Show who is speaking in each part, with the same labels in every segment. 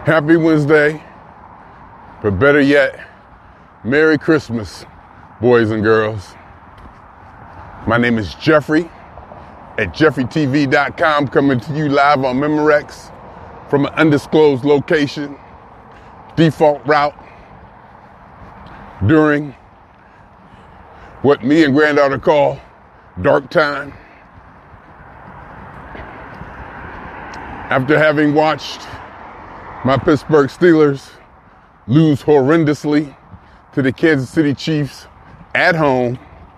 Speaker 1: Happy Wednesday, but better yet, Merry Christmas, boys and girls. My name is Jeffrey at JeffreyTV.com, coming to you live on Memorex from an undisclosed location, default route, during what me and granddaughter call dark time. After having watched my Pittsburgh Steelers lose horrendously to the Kansas City Chiefs at home,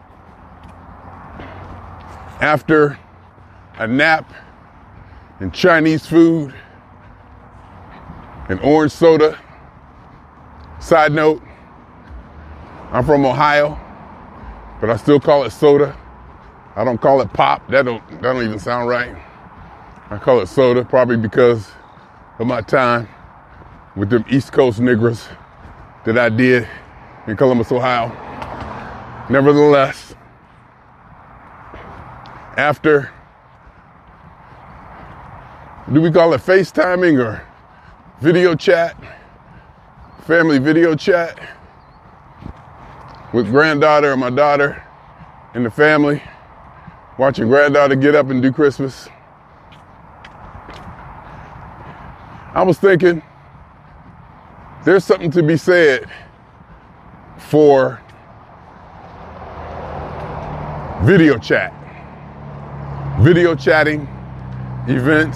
Speaker 1: after a nap and Chinese food and orange soda. Side note, I'm from Ohio, but I still call it soda. I don't call it pop. That don't even sound right. I call it soda, probably because of my time with them East Coast niggers that I did in Columbus, Ohio. Nevertheless, after, do we call it FaceTiming or video chat, family video chat with granddaughter and my daughter and the family, watching granddaughter get up and do Christmas, I was thinking, there's something to be said for video chat. Video chatting events,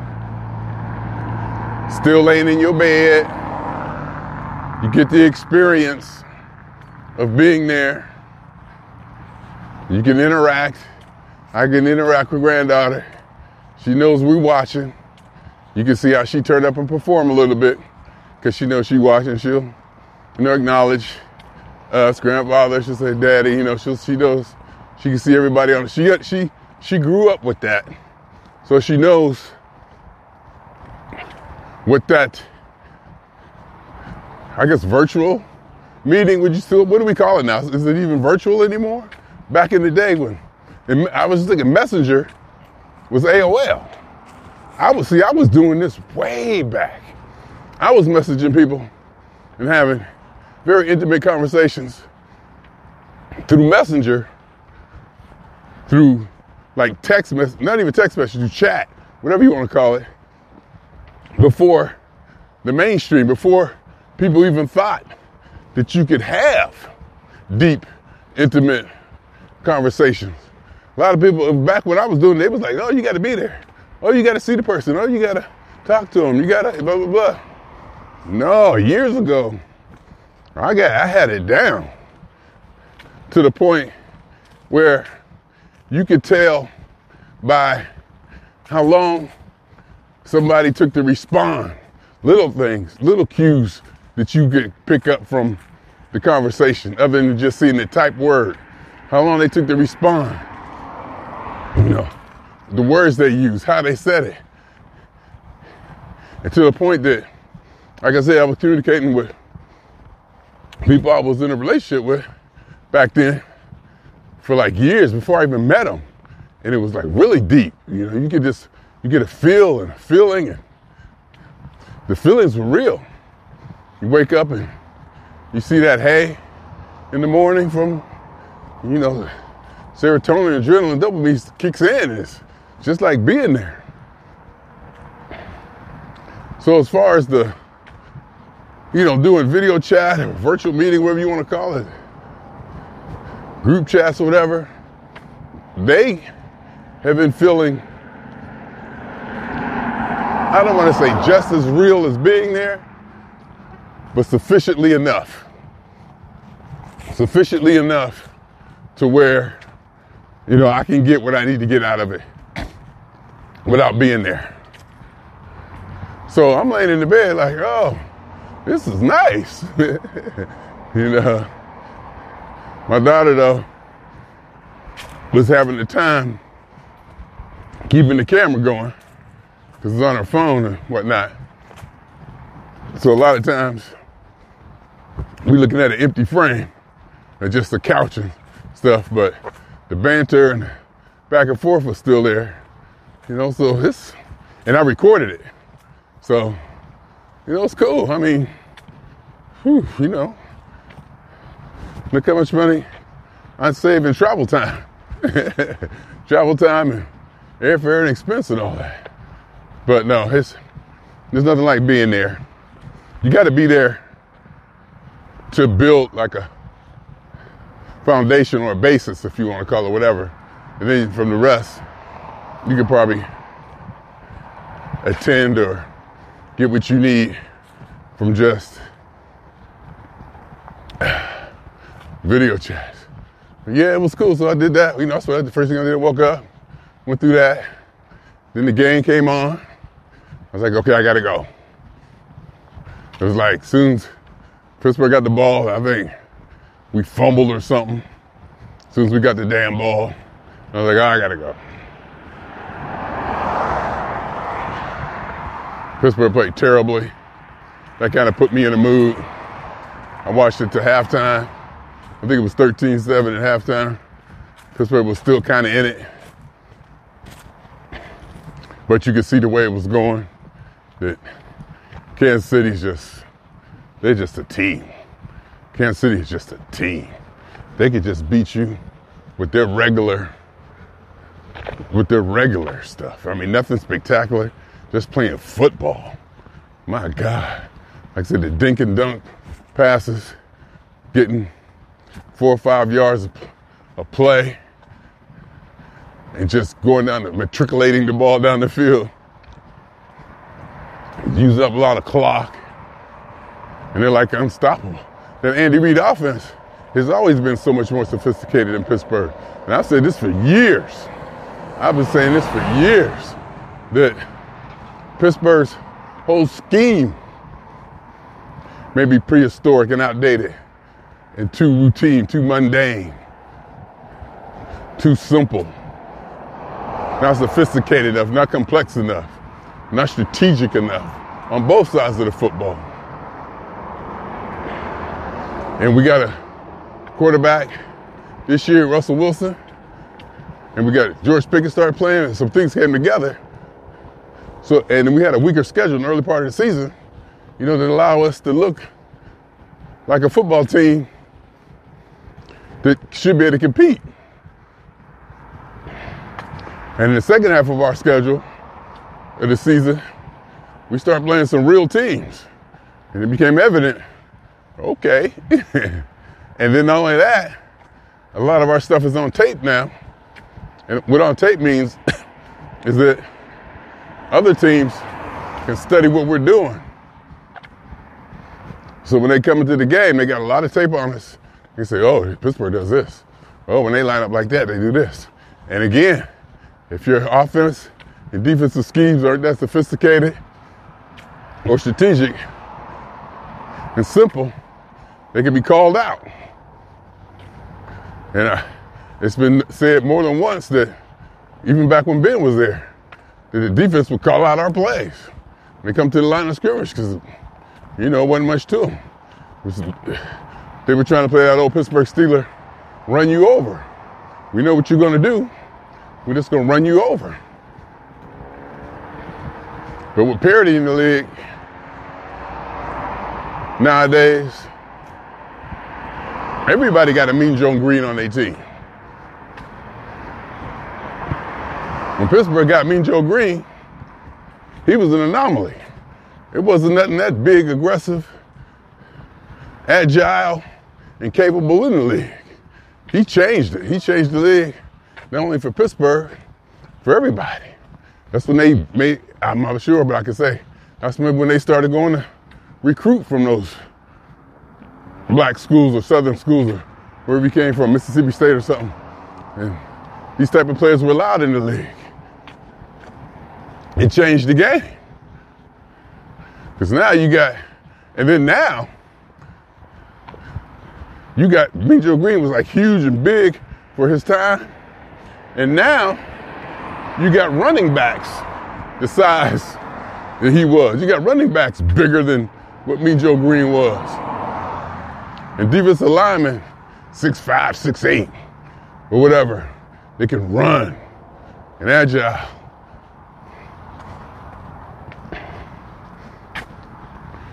Speaker 1: still laying in your bed. You get the experience of being there. You can interact. I can interact with granddaughter. She knows we're watching. You can see how she turned up and perform a little bit because she knows she's watching. She'll, acknowledge us, grandfather. She'll say, Daddy. She knows. She can see everybody on it. She grew up with that, so she knows what that, I guess, virtual meeting. What do we call it now? Is it even virtual anymore? Back in the day when, I was thinking Messenger was AOL. I was doing this way back. I was messaging people and having very intimate conversations through Messenger, through like text message, not even text message, through chat, whatever you want to call it, before the mainstream, before people even thought that you could have deep, intimate conversations. A lot of people, back when I was doing it, they was like, oh, you got to be there. Oh, you got to see the person. Oh, you got to talk to them. You got to blah, blah, blah. No, years ago, I had it down to the point where you could tell by how long somebody took to respond. Little things, little cues that you could pick up from the conversation, other than just seeing the typed word. How long they took to respond. The words they used, how they said it. And to the point that, like I said, I was communicating with people I was in a relationship with back then for like years before I even met them. And it was like really deep. You get a feel and a feeling, and the feelings were real. You wake up and you see that hay in the morning from, serotonin, adrenaline, dopamine kicks in. It's just like being there. So as far as the, doing video chat or virtual meeting, whatever you want to call it, group chats or whatever, they have been feeling, I don't want to say just as real as being there, but sufficiently enough. Sufficiently enough to where, I can get what I need to get out of it without being there. So I'm laying in the bed like, oh, this is nice. My daughter, though, was having the time keeping the camera going because it's on her phone and whatnot. So a lot of times we looking at an empty frame or just the couch and stuff, but the banter and back and forth was still there. So and I recorded it. So, it's cool. I mean, whew, look how much money I save in travel time. Travel time and airfare and expense and all that. But no, there's nothing like being there. You got to be there to build like a foundation or a basis, if you want to call it whatever. And then from the rest, you could probably attend or get what you need from just video chats. But yeah, it was cool. So I did that. So the first thing I did, I woke up, went through that. Then the game came on. I was like, okay, I got to go. It was like, soon as Pittsburgh got the ball, I think we fumbled or something. As soon as we got the damn ball, I was like, I got to go. Pittsburgh played terribly. That kind of put me in a mood. I watched it to halftime. I think it was 13-7 at halftime. Pittsburgh was still kind of in it. But you could see the way it was going, that Kansas City's they're just a team. Kansas City is just a team. They could just beat you with their regular stuff. I mean, nothing spectacular, just playing football. My God. Like I said, the dink and dunk passes, getting 4 or 5 yards of play, and just going down and matriculating the ball down the field. Use up a lot of clock, and they're like unstoppable. That Andy Reid offense has always been so much more sophisticated than Pittsburgh. And I've said this for years. I've been saying this for years, that Pittsburgh's whole scheme may be prehistoric and outdated and too routine, too mundane, too simple, not sophisticated enough, not complex enough, not strategic enough on both sides of the football. And we got a quarterback this year, Russell Wilson, and we got George Pickens started playing, and some things came together. So, and then we had a weaker schedule in the early part of the season, that allow us to look like a football team that should be able to compete. And in the second half of our schedule of the season, we started playing some real teams. And it became evident, okay. And then not only that, a lot of our stuff is on tape now. And what on tape means is that other teams can study what we're doing. So when they come into the game, they got a lot of tape on us. They say, oh, Pittsburgh does this. Oh, when they line up like that, they do this. And again, if your offense and defensive schemes aren't that sophisticated or strategic and simple, they can be called out. And it's been said more than once that, even back when Ben was there, that the defense would call out our plays when they come to the line of scrimmage, because, it wasn't much to them. They were trying to play that old Pittsburgh Steeler, run you over. We know what you're going to do. We're just going to run you over. But with parity in the league nowadays, everybody got a Mean Joe Green on their team. When Pittsburgh got Mean Joe Green, he was an anomaly. It wasn't nothing that big, aggressive, agile, and capable in the league. He changed it. He changed the league, not only for Pittsburgh, for everybody. That's when they made, I'm not sure, but I can say, that's when they started going to recruit from those black schools or southern schools or wherever he came from, Mississippi State or something. And these type of players were allowed in the league. It changed the game. Because now you got Mean Joe Green was like huge and big for his time. And now you got running backs the size that he was. You got running backs bigger than what Mean Joe Green was. And defensive linemen, 6'5", 6'8", or whatever. They can run and agile.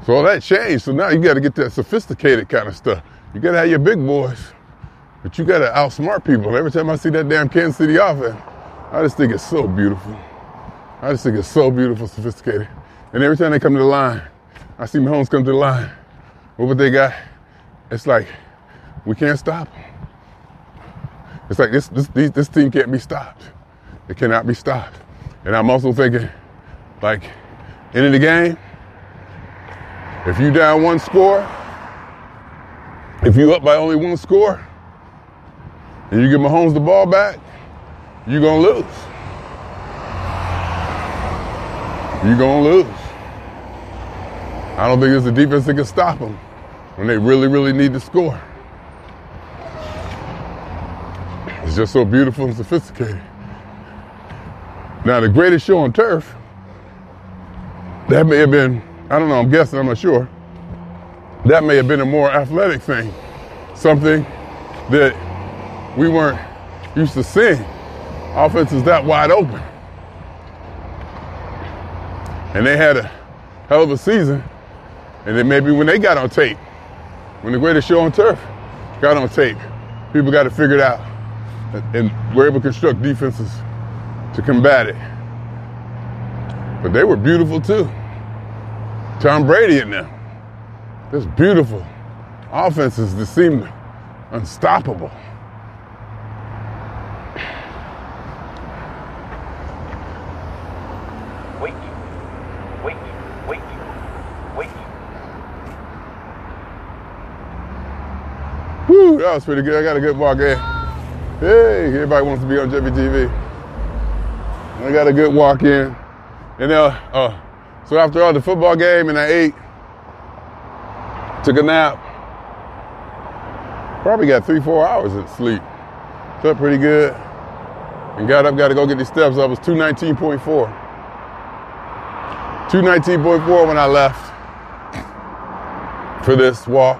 Speaker 1: So all that changed. So now you got to get that sophisticated kind of stuff. You got to have your big boys, but you got to outsmart people. And every time I see that damn Kansas City offense, I just think it's so beautiful. I just think it's so beautiful, sophisticated. And every time they come to the line, I see Mahomes come to the line. What they got? It's like, we can't stop them. It's like this team can't be stopped. It cannot be stopped. And I'm also thinking, like, end of the game, if you down one score, if you up by only one score, and you give Mahomes the ball back, you're gonna lose. You're gonna lose. I don't think there's a defense that can stop them when they really, really need to score. It's just so beautiful and sophisticated. Now, the greatest show on turf, that may have been, I don't know, I'm guessing, I'm not sure, that may have been a more athletic thing, something that we weren't used to seeing. Offenses that wide open. And they had a hell of a season, and then maybe when they got on tape, when the greatest show on turf got on tape, people got to figure it out, and were able to construct defenses to combat it. But they were beautiful too. Tom Brady and them. Just beautiful offenses that seemed unstoppable.
Speaker 2: Wait.
Speaker 1: Woo, that was pretty good. I got a good walk in. Hey, everybody wants to be on Jeffy TV. I got a good walk in. And so after all the football game and I ate, took a nap, probably got 3-4 hours of sleep. Slept pretty good. And got up, got to go get these steps. I was 219.4. 219.4 when I left for this walk.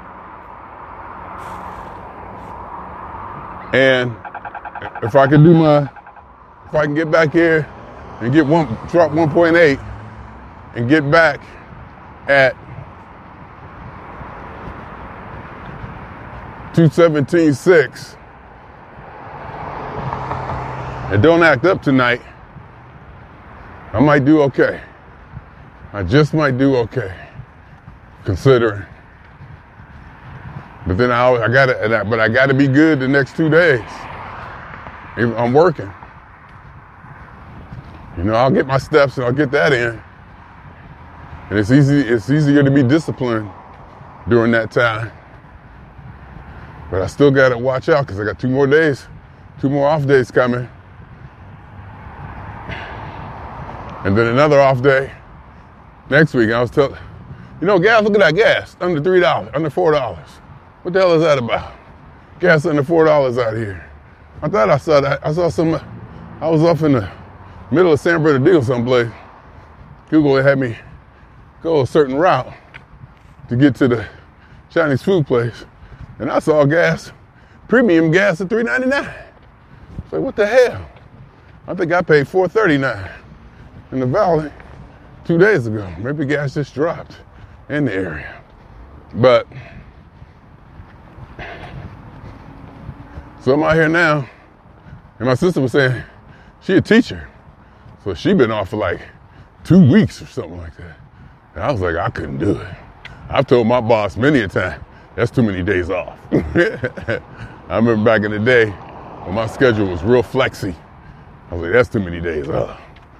Speaker 1: And if I can get back here and drop 1.8 and get back at 217.6 and don't act up tonight, I might do okay. I just might do okay, considering. But then I gotta be good the next 2 days. I'm working. You know, I'll get my steps and I'll get that in. And it's easier to be disciplined during that time. But I still gotta watch out because I got 2 more days, 2 more off days coming. And then another off day next week. I was telling, gas, look at that gas, under $3, under $4. What the hell is that about? Gas under $4 out here. I thought I saw that. I was off in the middle of San Bernardino someplace. Google had me go a certain route to get to the Chinese food place. And I saw premium gas at $3.99. It's like, what the hell? I think I paid $4.39 in the Valley 2 days ago. Maybe gas just dropped in the area. But, so I'm out here now, and my sister was saying, she a teacher. So she been off for like 2 weeks or something like that. And I was like, I couldn't do it. I've told my boss many a time, that's too many days off. I remember back in the day when my schedule was real flexy. I was like, that's too many days off.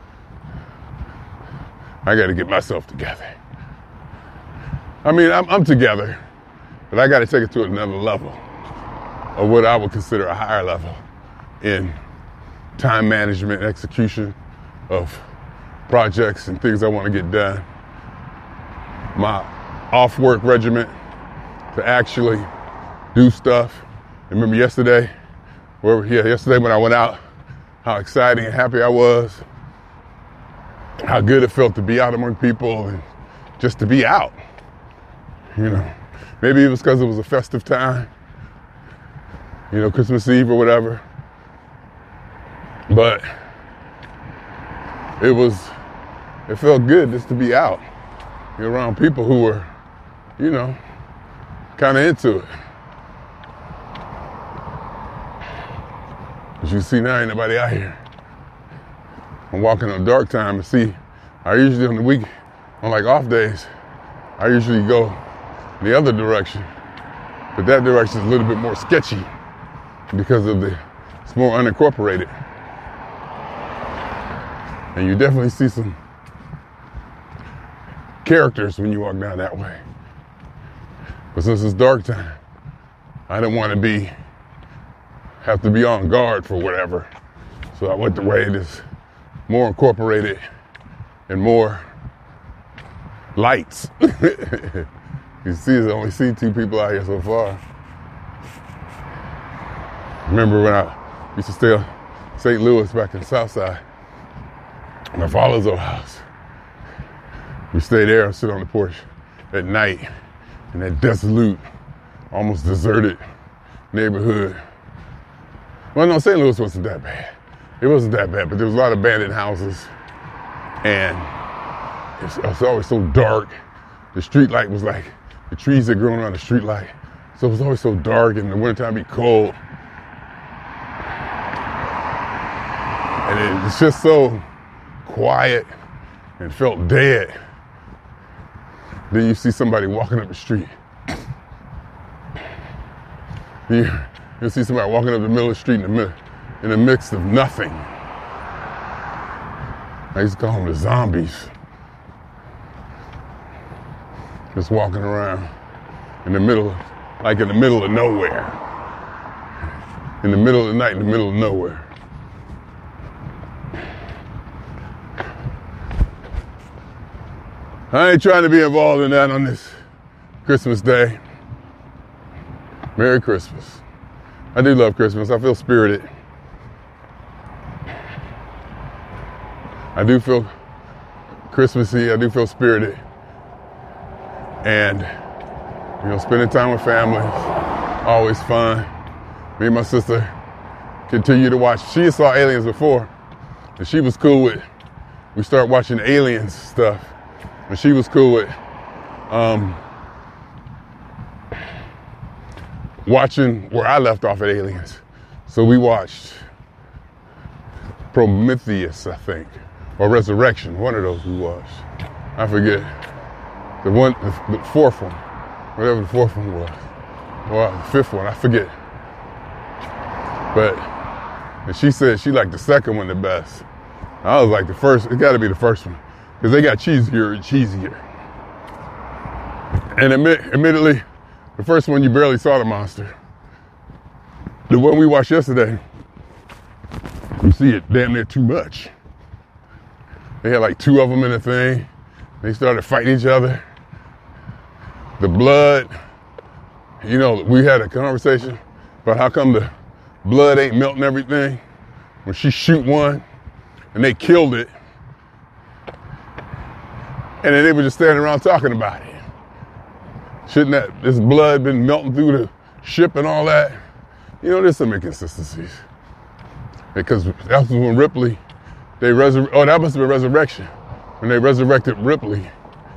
Speaker 1: I got to get myself together. I mean, I'm together, but I got to take it to another level of what I would consider a higher level in time management, execution of projects and things I want to get done. My off-work regimen to actually do stuff. Remember yesterday when I went out, how exciting and happy I was, how good it felt to be out among people and just to be out. Maybe it was because it was a festive time, Christmas Eve or whatever. But it felt good just to be out. You're around people who were, you know, kind of into it. As you see now, ain't nobody out here. I'm walking on dark time and see, I usually on the week, on like off days, I usually go the other direction. But that direction is a little bit more sketchy because of it's more unincorporated. And you definitely see some characters when you walk down that way. But since it's dark time, I didn't want to have to be on guard for whatever. So I went the way it is more incorporated and more lights. You see, I only see 2 people out here so far. Remember when I used to stay in St. Louis back in the South Side, my father's old house. We stayed there and sit on the porch at night in that desolate, almost deserted neighborhood. Well, no, St. Louis wasn't that bad. It wasn't that bad, but there was a lot of abandoned houses, and it was always so dark. The street light was like the trees that grown around the street light, so it was always so dark, and in the wintertime it'd be cold. And it's just so quiet and felt dead. Then you see somebody walking up the street. You see somebody walking up the middle of the street in the midst of nothing. I used to call them the zombies. Just walking around in the middle of nowhere. In the middle of the night, in the middle of nowhere. I ain't trying to be involved in that on this Christmas Day. Merry Christmas. I do love Christmas. I feel spirited. I do feel Christmassy. I do feel spirited. And, you know, spending time with family is always fun. Me and my sister continue to watch. She saw Aliens before, and she was cool with, we started watching Aliens stuff, and she was cool with watching where I left off at Aliens. So we watched Prometheus, I think, or Resurrection, one of those we watched. I forget. The fourth one, whatever the fourth one was, or the fifth one, I forget. But, and she said she liked the second one the best. I was like, the first, it gotta be the first one, because they got cheesier and cheesier. And admittedly, the first one you barely saw the monster. The one we watched yesterday, you see it damn near too much. They had like 2 of them in the thing. They started fighting each other. The blood, you know, we had a conversation about how come the blood ain't melting everything. When she shoot one and they killed it, and then they were just standing around talking about it. Shouldn't this blood been melting through the ship and all that? You know, there's some inconsistencies. Because that was when Ripley, that must have been Resurrection, when they resurrected Ripley.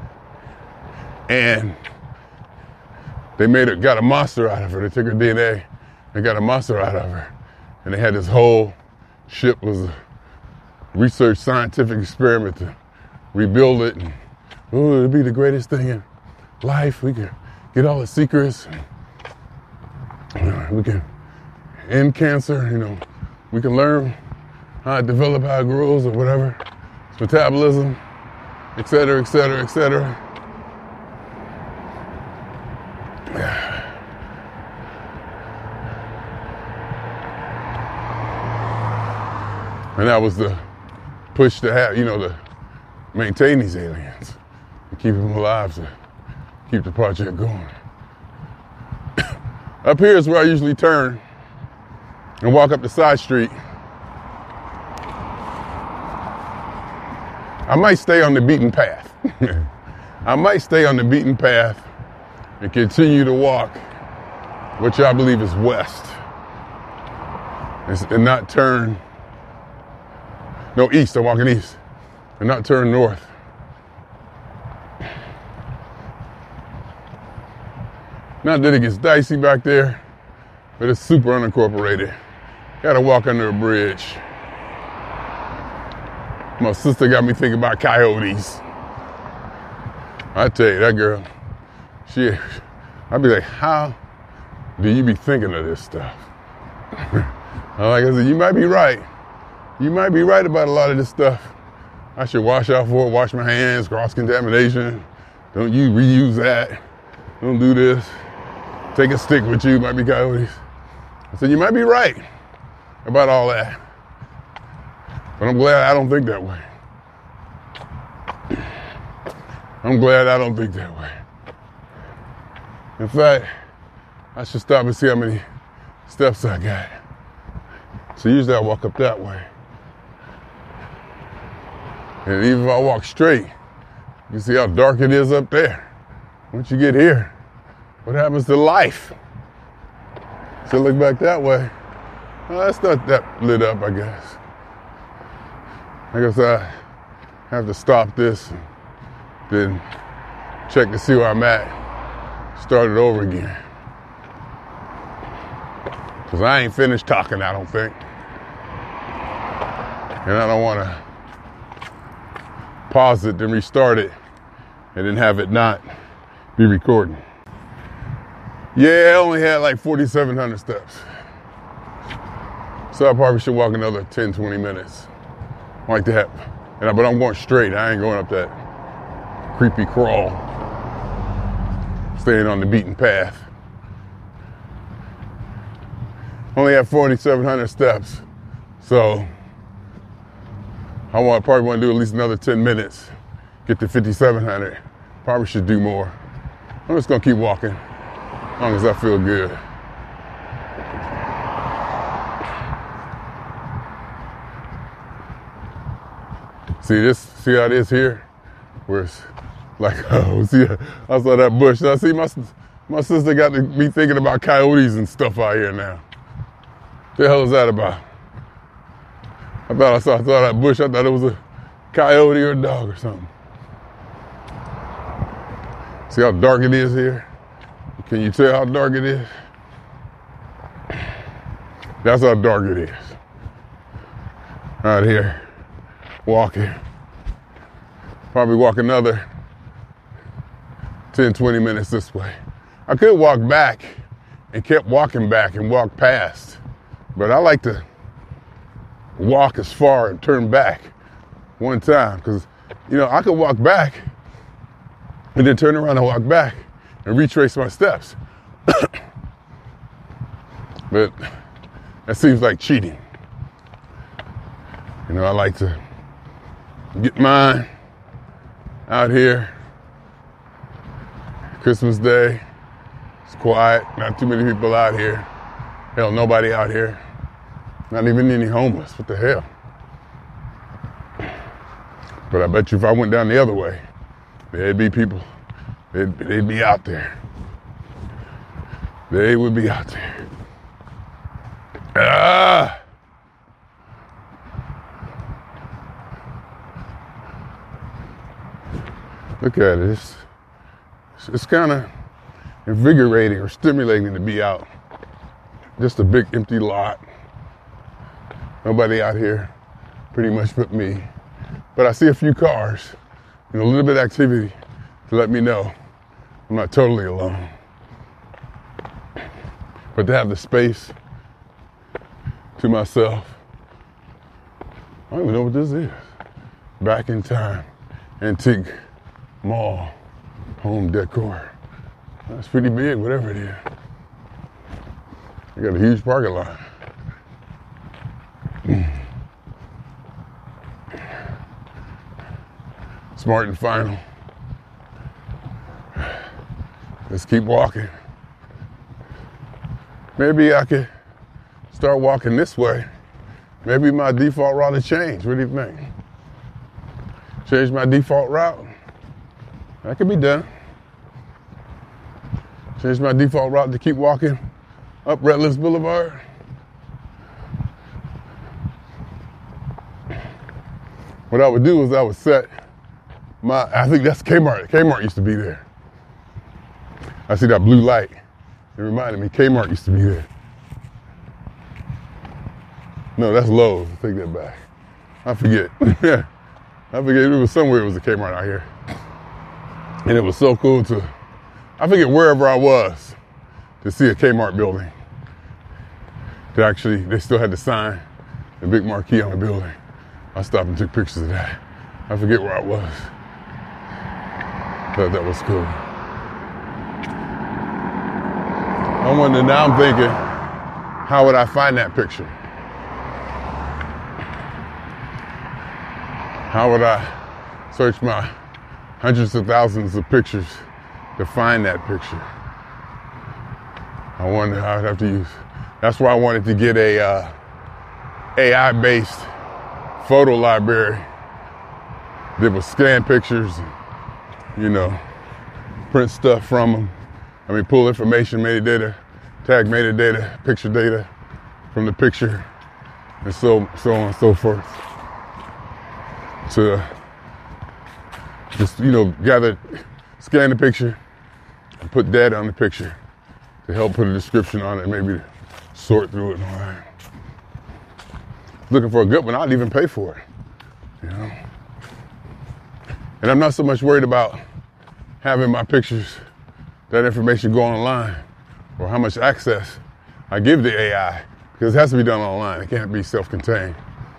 Speaker 1: And they got a monster out of her. They took her DNA and got a monster out of her. And they had this whole ship was a research scientific experiment to rebuild it. And, it'd be the greatest thing in life. We can get all the secrets. And, we can end cancer. You know, we can learn how it develops, how it grows, or whatever. It's metabolism, et cetera, et cetera, et cetera. And that was the push to have, to maintain these aliens, to keep them alive, to keep the project going. Up here is where I usually turn and walk up the side street. I might stay on the beaten path. I might stay on the beaten path and continue to walk, which I believe is west, and not turn, east, I'm walking east, and not turn north. Not that it gets dicey back there, but it's super unincorporated. Gotta walk under a bridge. My sister got me thinking about coyotes. I tell you, that girl, I'd be like, how do you be thinking of this stuff? Like I said, you might be right. You might be right about a lot of this stuff. I should wash out for it, wash my hands, cross-contamination. Don't you reuse that. Don't do this. Take a stick with you, might be coyotes. I said, you might be right about all that. But I'm glad I don't think that way. I'm glad I don't think that way. In fact, I should stop and see how many steps I got. So usually I walk up that way. And even if I walk straight, you can see how dark it is up there. Once you get here, what happens to life? So look back that way. Well, it's not that lit up, I guess. I guess I have to stop this and then check to see where I'm at. Start it over again. Because I ain't finished talking, I don't think. And I don't want to pause it, then restart it, and then have it not be recording. Yeah, I only had like 4,700 steps. So I probably should walk another 10, 20 minutes. Like that. But I'm going straight. I ain't going up that creepy crawl. Staying on the beaten path. Only have 4,700 steps. So probably want to do at least another 10 minutes. Get to 5,700. Probably should do more. I'm just going to keep walking. As long as I feel good. See how it is here? Where it's like, oh, see, I saw that bush. I see my sister got me thinking about coyotes and stuff out here now. What the hell is that about? I saw that bush. I thought it was a coyote or a dog or something. See how dark it is here? Can you tell how dark it is? That's how dark it is. Out here, walking. Probably walk another 10, 20 minutes this way. I could walk back and kept walking back and walk past. But I like to walk as far and turn back one time. Because, I could walk back and then turn around and walk back and retrace my steps. But that seems like cheating. I like to get mine out here. Christmas Day, it's quiet, not too many people out here. Hell, nobody out here. Not even any homeless, what the hell? But I bet you if I went down the other way, there'd be people, they'd be out there. They would be out there. Look at it. It's kind of invigorating or stimulating to be out. Just a big empty lot. Nobody out here, pretty much but me. But I see a few cars and a little bit of activity to let me know I'm not totally alone. But to have the space to myself, I don't even know what this is. Back in time, antique mall, home decor. That's pretty big, whatever it is. I got a huge parking lot. Smart and Final. Let's keep walking. Maybe I could start walking this way. Maybe my default route will change. What do you think? Change my default route? That could be done. Change my default route to keep walking up Redlands Boulevard. What I would do is I would set I think that's Kmart. Kmart used to be there. I see that blue light. It reminded me, Kmart used to be there. No, that's Lowe's. Take that back. I forget. I forget. It was somewhere. It was a Kmart out here. And it was so cool I forget wherever I was, to see a Kmart building. They still had the sign, the big marquee on the building. I stopped and took pictures of that. I forget where I was. But that was cool. Now I'm thinking, how would I find that picture? How would I search my hundreds of thousands of pictures to find that picture? I wonder how I'd have to use. That's why I wanted to get a AI-based photo library that would scan pictures and, print stuff from them. Pull information, metadata, tag metadata, picture data from the picture, and so on and so forth. To just, scan the picture and put data on the picture to help put a description on it, maybe sort through it and all that. Looking for a good one, I'd even pay for it, And I'm not so much worried about having my pictures, that information go online, or how much access I give the AI, because it has to be done online. It can't be self-contained.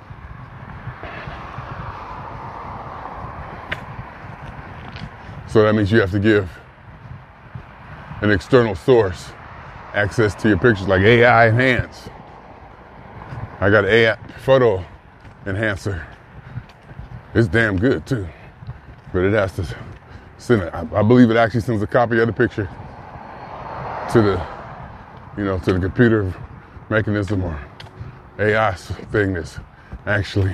Speaker 1: So that means you have to give an external source access to your pictures, like AI Enhance. I got an AI photo enhancer. It's damn good too, but it has to send it. I believe it actually sends a copy of the picture to the computer mechanism or AI thing that's actually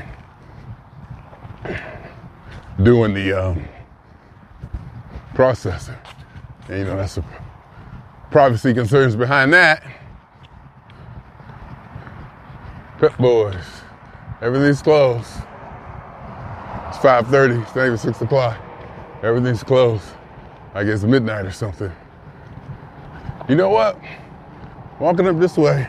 Speaker 1: doing the processing. And that's the privacy concerns behind that. Pep Boys, everything's closed. It's 5:30, it's not even 6 o'clock. Everything's closed. I guess midnight or something. You know what? Walking up this way,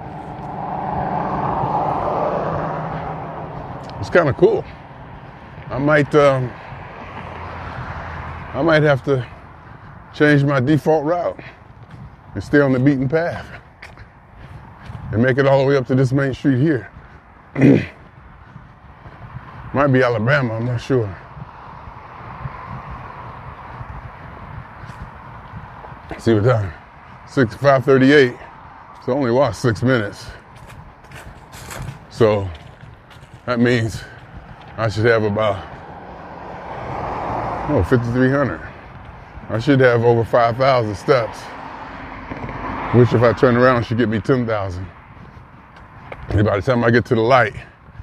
Speaker 1: it's kind of cool. I might have to change my default route and stay on the beaten path and make it all the way up to this main street here. Might be Alabama, I'm not sure. See what time? 5:38. So only watch 6 minutes. So that means I should have about 5,300. I should have over 5,000 steps, which if I turn around should get me 10,000. And by the time I get to the light,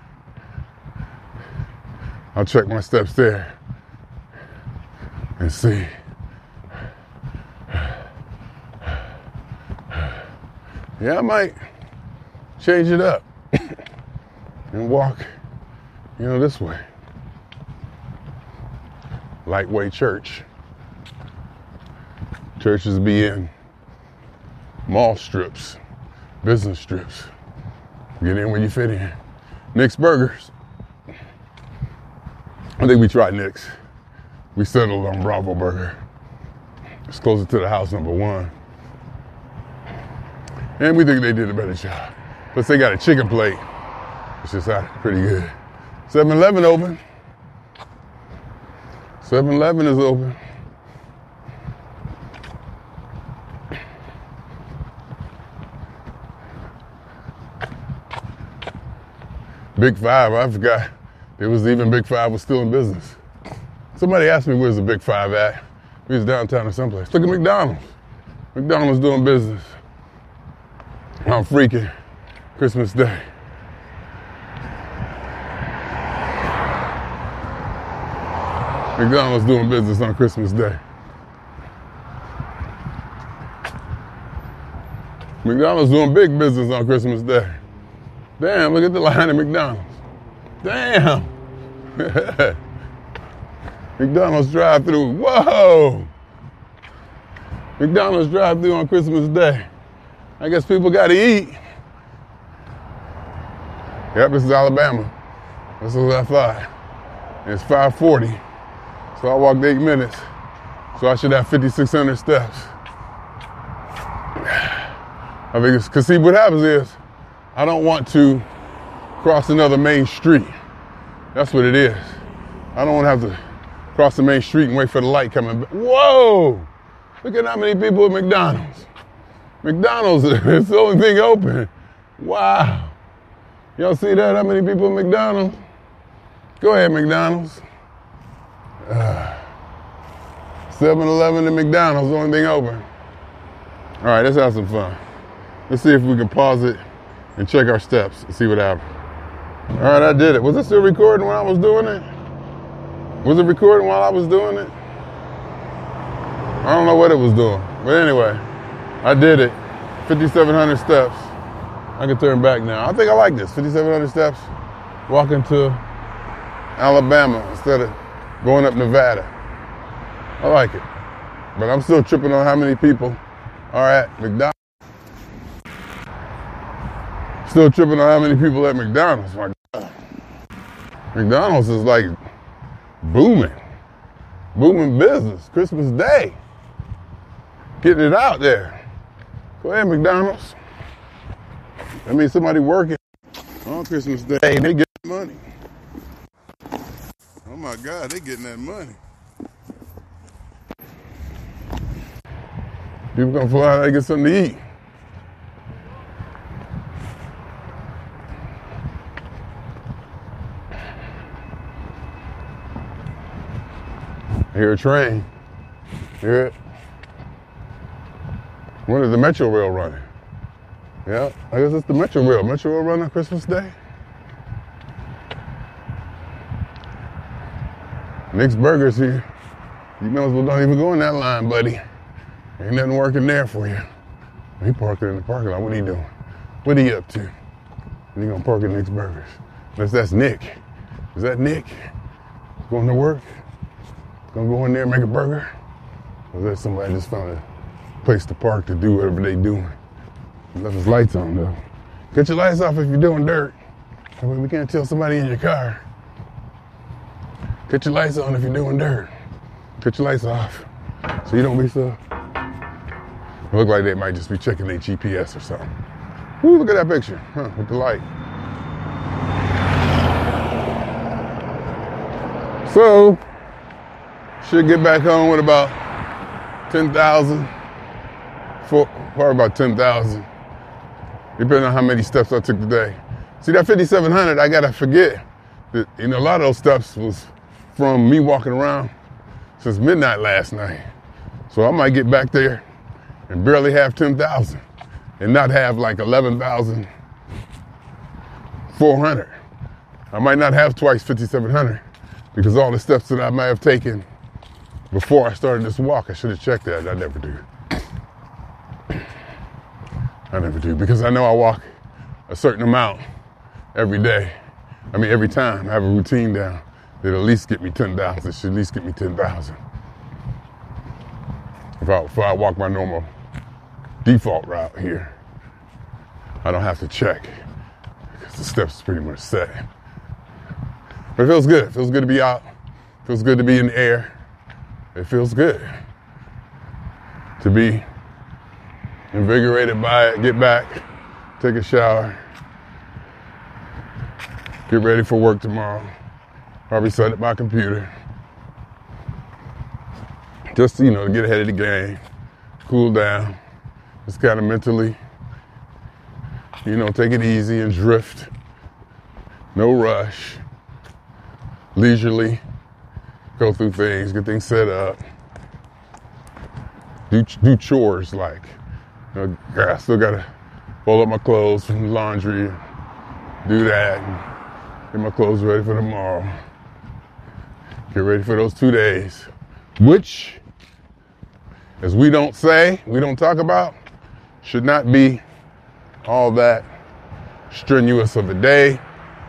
Speaker 1: I'll check my steps there and see. Yeah, I might change it up and walk, this way. Lightweight church. Churches be in mall strips, business strips. Get in where you fit in. Nick's Burgers. I think we tried Nick's. We settled on Bravo Burger. It's closer to the house, number one. And we think they did a better job. Plus they got a chicken plate. It's just pretty good. 7-Eleven open. 7-Eleven is open. Big Five, I forgot. It was even Big Five was still in business. Somebody asked me where's the Big Five at. We was downtown or someplace. Look at McDonald's. McDonald's doing business on freaking Christmas Day. McDonald's doing business on Christmas Day. McDonald's doing big business on Christmas Day. Damn, look at the line at McDonald's. Damn. McDonald's drive-through. Whoa. McDonald's drive-thru on Christmas Day. I guess people got to eat. Yep, this is Alabama. This is what I thought. And it's 5:40, so I walked 8 minutes. So I should have 5,600 steps. I think it's, cause see what happens is, I don't want to cross another main street. That's what it is. I don't want to have to cross the main street and wait for the light coming back. Whoa! Look at how many people at McDonald's. McDonald's is the only thing open. Wow. Y'all see that? How many people at McDonald's? Go ahead, McDonald's. 7-Eleven and McDonald's, the only thing open. All right, let's have some fun. Let's see if we can pause it and check our steps and see what happens. All right, I did it. Was it still recording when I was doing it? Was it recording while I was doing it? I don't know what it was doing. But anyway, I did it. 5,700 steps. I can turn back now. I think I like this. 5,700 steps. Walking to Alabama instead of going up Nevada. I like it. But I'm still tripping on how many people are at McDonald's. Still tripping on how many people at McDonald's. My God. McDonald's is like booming. Booming business. Christmas Day. Getting it out there. Go ahead, McDonald's. That means somebody working on Christmas Day. They get money. Oh my God, they getting that money. People gonna fly out and get something to eat. I hear a train. Hear it? When is the Metro Rail running? Yeah, I guess it's the Metro Rail. Metro Rail run on Christmas Day? Nick's Burgers here. You might as well don't even go in that line, buddy. Ain't nothing working there for you. He parked in the parking lot. What are you doing? What are you up to? He gonna park at Nick's Burgers. Unless that's Nick. Is that Nick? Going to work? Gonna go in there and make a burger? Or is that somebody just found a place to park to do whatever they doing? Left his lights on though. Cut your lights off if you're doing dirt. That way we can't tell somebody in your car. Cut your lights on if you're doing dirt. Cut your lights off so you don't be so. It look like they might just be checking their GPS or something. Ooh, look at that picture, huh, with the light. So, should get back home with about 10,000, probably about 10,000, depending on how many steps I took today. See, that 5,700, I gotta forget that, a lot of those steps was from me walking around since midnight last night. So I might get back there and barely have 10,000 and not have like 11,400. I might not have twice 5,700 because all the steps that I might have taken before I started this walk, I should have checked that. I never do. I never do because I know I walk a certain amount every day. Every time I have a routine down that at least get me 10,000. It should at least get me 10,000. If I walk my normal default route here, I don't have to check because the steps is pretty much set. But it feels good. It feels good to be out. It feels good to be in the air. It feels good to be invigorated by it, get back, take a shower, get ready for work tomorrow. Probably set up my computer. Just, to get ahead of the game, cool down, just kind of mentally, take it easy and drift. No rush. Leisurely go through things, get things set up. Do chores like, I still gotta fold up my clothes from the laundry, do that, and get my clothes ready for tomorrow. Get ready for those 2 days, which, as we don't talk about, should not be all that strenuous of a day.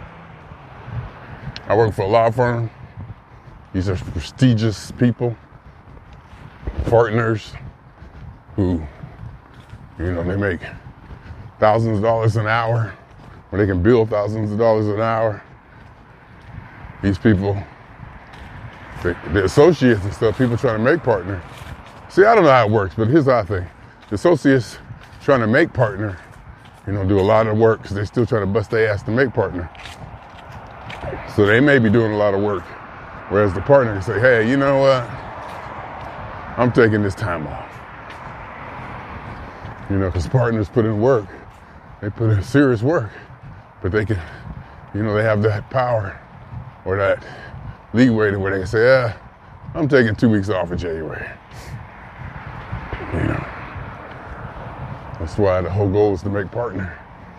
Speaker 1: I work for a law firm. These are prestigious people, partners. who, they make thousands of dollars an hour, or they can bill thousands of dollars an hour. These people, the associates and stuff, people trying to make partner. See, I don't know how it works, but here's how I think. The associates trying to make partner, do a lot of work because they're still trying to bust their ass to make partner. So they may be doing a lot of work. Whereas the partner can say, hey, you know what? I'm taking this time off. Because partners put in work. They put in serious work. But they can, they have that power or that leeway to where they can say, I'm taking 2 weeks off in January. That's why the whole goal is to make partner.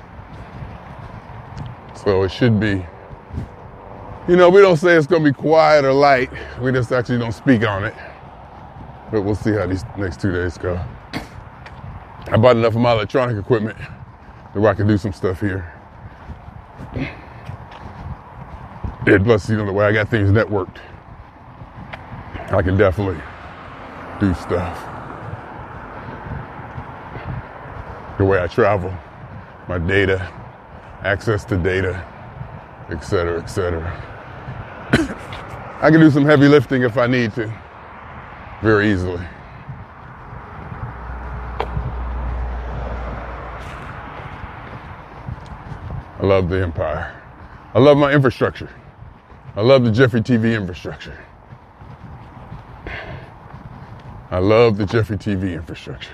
Speaker 1: So it should be, we don't say it's going to be quiet or light. We just actually don't speak on it. But we'll see how these next 2 days go. I bought enough of my electronic equipment that I can do some stuff here. And plus, the way I got things networked, I can definitely do stuff. The way I travel, my data, access to data, et cetera, et cetera. I can do some heavy lifting if I need to, very easily. I love the empire. I love my infrastructure. I love the Jeffrey TV infrastructure. I love the Jeffrey TV infrastructure.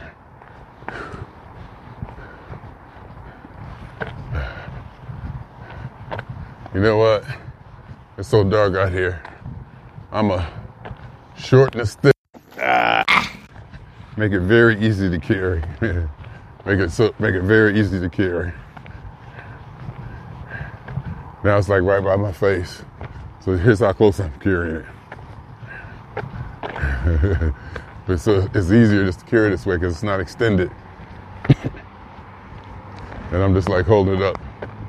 Speaker 1: You know what? It's so dark out here. I'm a shorten the stick. Make it very easy to carry. Make it very easy to carry. Now it's like right by my face. So here's how close I'm carrying it. But so it's easier just to carry this way because it's not extended. And I'm just like holding it up,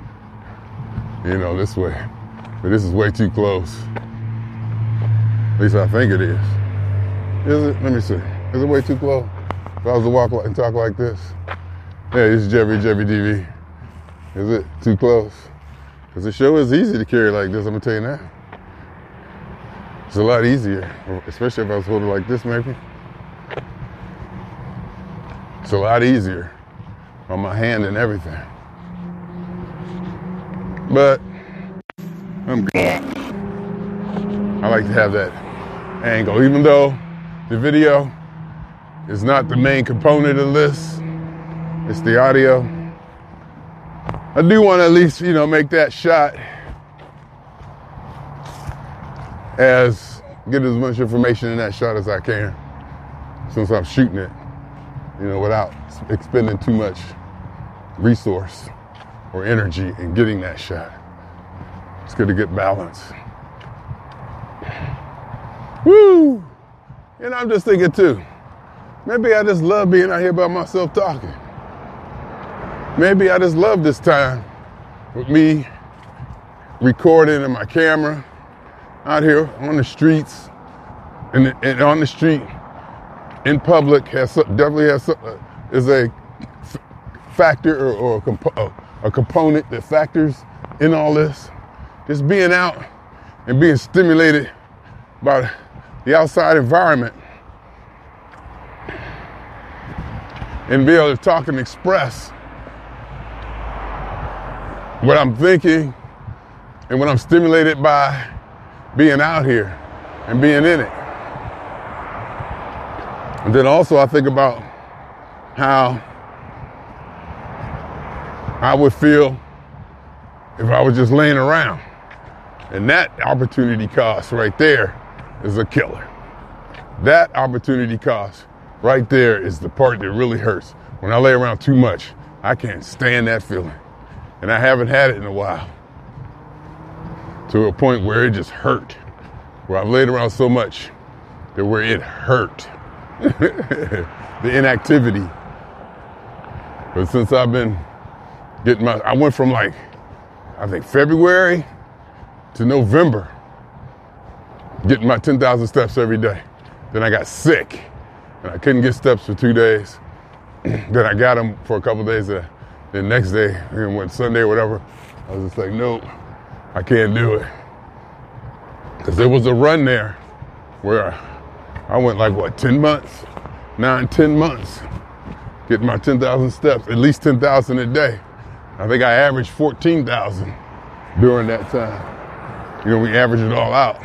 Speaker 1: this way. But this is way too close. At least I think it is. Is it? Let me see. Is it way too close? If I was to walk and talk like this? Yeah, this is Jeffrey TV. Is it too close? Because the show is easy to carry like this, I'm going to tell you now. It's a lot easier, especially if I was holding like this maybe. It's a lot easier on my hand and everything. But I'm good. I like to have that angle, even though the video is not the main component of this. It's the audio. I do want to at least, make that shot get as much information in that shot as I can, since I'm shooting it, without expending too much resource or energy in getting that shot. It's good to get balance. Woo! I'm just thinking too, maybe I just love being out here by myself talking. Maybe I just love this time with me recording in my camera out here on the streets and on the street in public definitely is a factor or a component that factors in all this. Just being out and being stimulated by the outside environment and be able to talk and express what I'm thinking and what I'm stimulated by being out here and being in it. And then also I think about how I would feel if I was just laying around. And that opportunity cost right there is a killer. That opportunity cost right there is the part that really hurts. When I lay around too much, I can't stand that feeling. And I haven't had it in a while. To a point where it just hurt. Where I've laid around so much that where it hurt. The inactivity. But since I've been I went from I think February to November, getting my 10,000 steps every day. Then I got sick and I couldn't get steps for 2 days. Then I got them for a couple of days. The next day, and went Sunday or whatever, I was just like, nope, I can't do it. Because there was a run there where I went like, what, 10 months? 9, 10 months. Getting my 10,000 steps, at least 10,000 a day. I think I averaged 14,000 during that time. You know, we averaged it all out.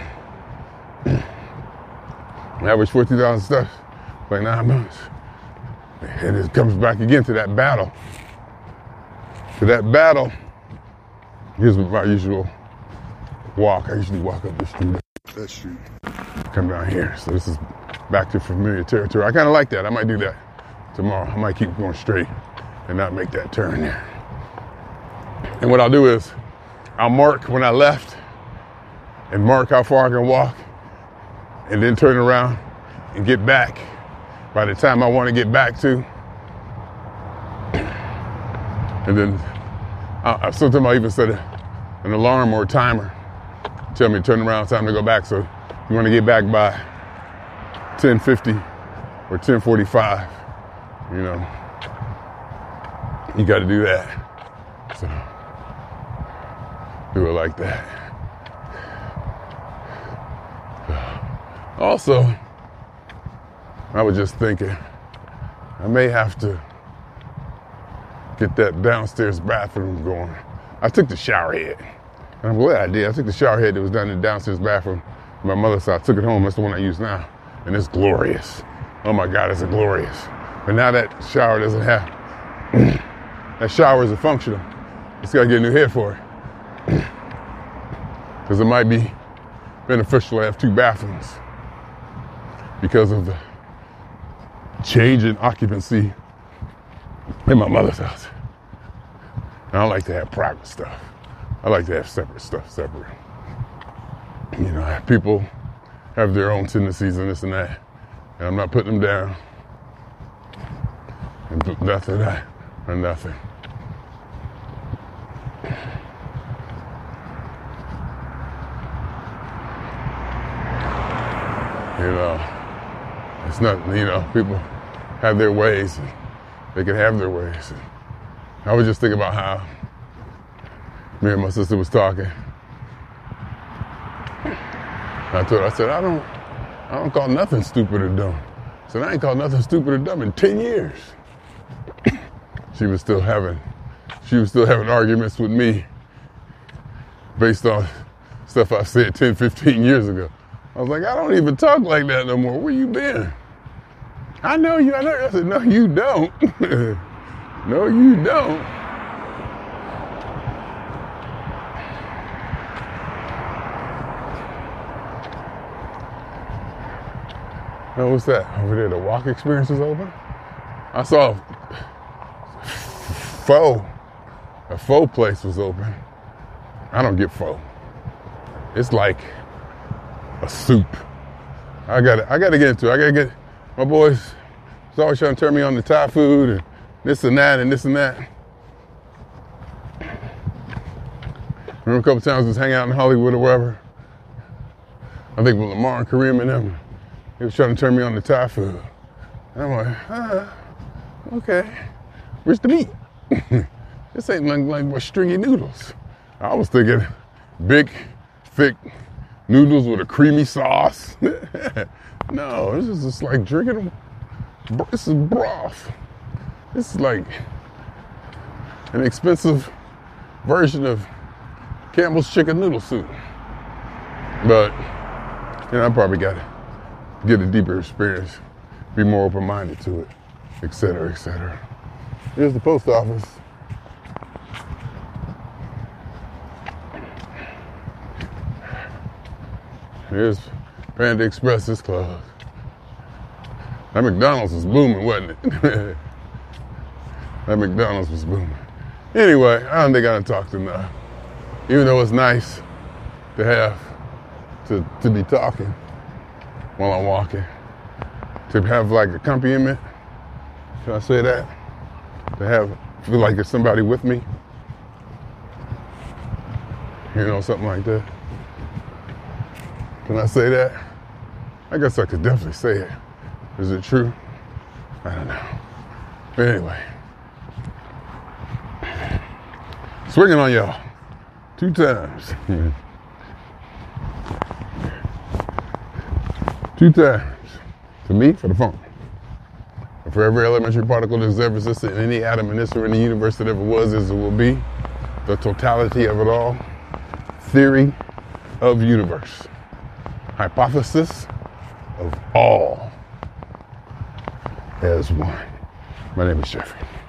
Speaker 1: I averaged 14,000 steps for like 9 months. And it comes back again to that battle. To that battle, here's my usual walk. I usually walk up the street, that street, come down here. So this is back to familiar territory. I kind of like that. I might do that tomorrow. I might keep going straight and not make that turn there. And what I'll do is I'll mark when I left and mark how far I can walk and then turn around and get back by the time I want to get back to. And then sometimes I even set an alarm or a timer. Tell me to turn around, time to go back. So you want to get back by 10:50 or 10:45, you know, you got to do that. So do it like that. Also, I was just thinking, I may have to get that downstairs bathroom going. I took the shower head. And I'm glad I did. I took the shower head that was down in the downstairs bathroom. My mother's house. I took it home. That's the one I use now. And it's glorious. Oh my God, it's glorious. But now that shower doesn't have, that shower isn't functional. It's got to get a new head for it. Because it might be beneficial to have 2 bathrooms because of the change in occupancy in my mother's house. And I like to have private stuff. I like to have separate stuff, separate. You know, people have their own tendencies and this and that. And I'm not putting them down. And nothing that or nothing. You know, it's not, you know, people have their ways. And they can have their ways. And I was just thinking about how me and my sister was talking. I told her, I said, I don't call nothing stupid or dumb. I said, I ain't called nothing stupid or dumb in 10 years. She was still having arguments with me based on stuff I said 10, 15 years ago. I was like, I don't even talk like that no more. Where you been? I know you. I said, no, you don't. No, you don't. Oh, what's that? Over there, the walk experience is open? I saw a pho place was open. I don't get pho. It's like a soup. I gotta get into it. I gotta get, my boys is always trying to turn me on to Thai food and this and that and this and that. Remember a couple times I was hanging out in Hollywood or wherever. I think with Lamar and Kareem and them. He was trying to turn me on to Thai food. And I'm like, okay. Where's the meat? This ain't like what stringy noodles. I was thinking big, thick noodles with a creamy sauce. No, this is just like drinking. This is broth. This is like an expensive version of Campbell's chicken noodle soup. But, you know, I probably got to get a deeper experience, be more open-minded to it, et cetera, et cetera. Here's the post office. Here's Panda Express is closed. That McDonald's was booming, wasn't it? That McDonald's was booming. Anyway, I don't think I done talked enough. Even though it's nice to have, to be talking while I'm walking. To have like accompaniment. Can I say that? To feel like there's somebody with me. You know, something like that. Can I say that? I guess I could definitely say it. Is it true? I don't know. But anyway, swinging on y'all 2 times. 2 times. To me, for the phone. And for every elementary particle that has ever existed in any atom in this or in the universe that ever was, is, or will be, the totality of it all, theory of universe, hypothesis of all as one. My name is Jeffrey.